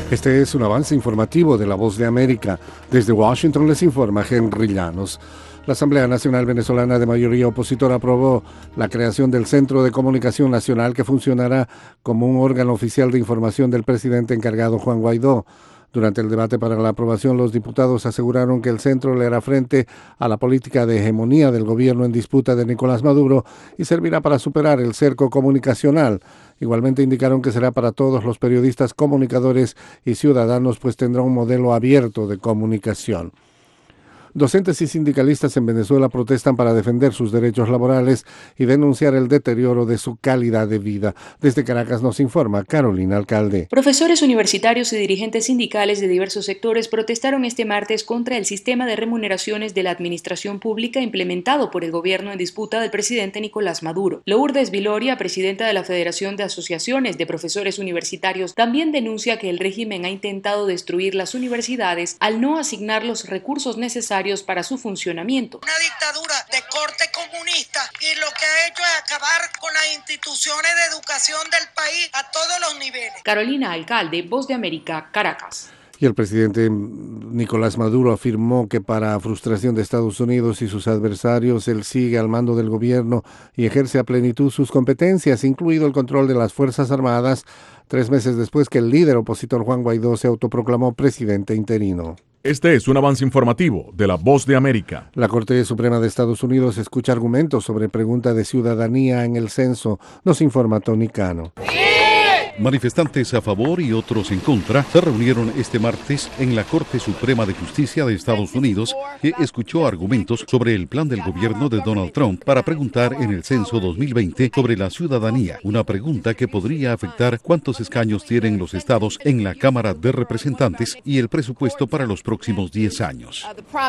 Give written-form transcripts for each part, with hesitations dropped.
Este es un avance informativo de La Voz de América. Desde Washington les informa Henry Llanos. La Asamblea Nacional Venezolana de mayoría opositora aprobó la creación del Centro de Comunicación Nacional, que funcionará como un órgano oficial de información del presidente encargado Juan Guaidó. Durante el debate para la aprobación, los diputados aseguraron que el centro le hará frente a la política de hegemonía del gobierno en disputa de Nicolás Maduro y servirá para superar el cerco comunicacional. Igualmente indicaron que será para todos los periodistas, comunicadores y ciudadanos, pues tendrá un modelo abierto de comunicación. Docentes y sindicalistas en Venezuela protestan para defender sus derechos laborales y denunciar el deterioro de su calidad de vida. Desde Caracas nos informa Carolina Alcalde. Profesores universitarios y dirigentes sindicales de diversos sectores protestaron este martes contra el sistema de remuneraciones de la administración pública implementado por el gobierno en disputa del presidente Nicolás Maduro. Lourdes Viloria, presidenta de la Federación de Asociaciones de Profesores Universitarios, también denuncia que el régimen ha intentado destruir las universidades al no asignar los recursos necesarios para su funcionamiento. Una dictadura de corte comunista, y lo que ha hecho es acabar con las instituciones de educación del país a todos los niveles. Carolina Alcalde, Voz de América, Caracas. Y el presidente Nicolás Maduro afirmó que para frustración de Estados Unidos y sus adversarios, él sigue al mando del gobierno y ejerce a plenitud sus competencias, incluido el control de las Fuerzas Armadas, 3 meses después que el líder opositor Juan Guaidó se autoproclamó presidente interino. Este es un avance informativo de La Voz de América. La Corte Suprema de Estados Unidos escucha argumentos sobre pregunta de ciudadanía en el censo, nos informa Tony Cano. Manifestantes a favor y otros en contra se reunieron este martes en la Corte Suprema de Justicia de Estados Unidos, que escuchó argumentos sobre el plan del gobierno de Donald Trump para preguntar en el censo 2020 sobre la ciudadanía, una pregunta que podría afectar cuántos escaños tienen los estados en la Cámara de Representantes y el presupuesto para los próximos 10 años.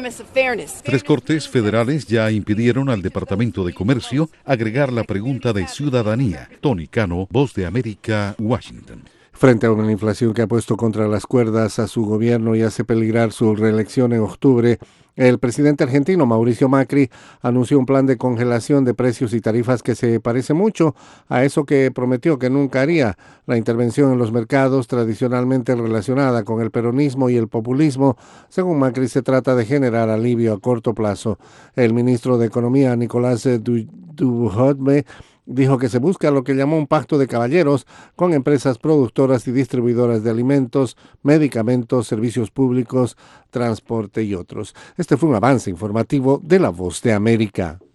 3 cortes federales ya impidieron al Departamento de Comercio agregar la pregunta de ciudadanía. Tony Cano, Voz de América, Washington. Frente a una inflación que ha puesto contra las cuerdas a su gobierno y hace peligrar su reelección en octubre, el presidente argentino Mauricio Macri anunció un plan de congelación de precios y tarifas que se parece mucho a eso que prometió que nunca haría. La intervención en los mercados, tradicionalmente relacionada con el peronismo y el populismo, según Macri, se trata de generar alivio a corto plazo. El ministro de Economía, Nicolás Dujovne, dijo que se busca lo que llamó un pacto de caballeros con empresas productoras y distribuidoras de alimentos, medicamentos, servicios públicos, transporte y otros. Este fue un avance informativo de La Voz de América.